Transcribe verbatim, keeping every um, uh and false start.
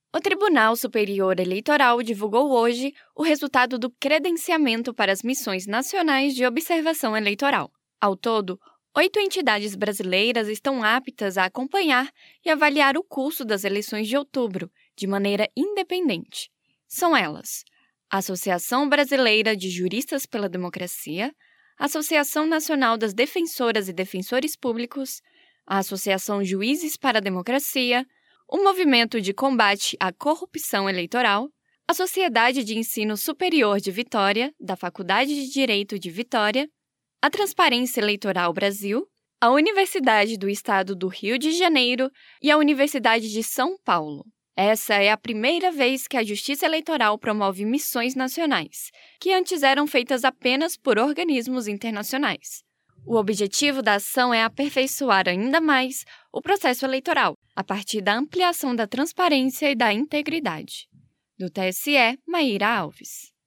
O Tribunal Superior Eleitoral divulgou hoje o resultado do credenciamento para as missões nacionais de observação eleitoral. Ao todo, oito entidades brasileiras estão aptas a acompanhar e avaliar o curso das eleições de outubro, de maneira independente. São elas: a Associação Brasileira de Juristas pela Democracia, a Associação Nacional das Defensoras e Defensores Públicos, a Associação Juízes para a Democracia, o Movimento de Combate à Corrupção Eleitoral, a Sociedade de Ensino Superior de Vitória, da Faculdade de Direito de Vitória, a Transparência Eleitoral Brasil, a Universidade do Estado do Rio de Janeiro e a Universidade de São Paulo. Essa é a primeira vez que a Justiça Eleitoral promove missões nacionais, que antes eram feitas apenas por organismos internacionais. O objetivo da ação é aperfeiçoar ainda mais o processo eleitoral, a partir da ampliação da transparência e da integridade. Do T S E, Maíra Alves.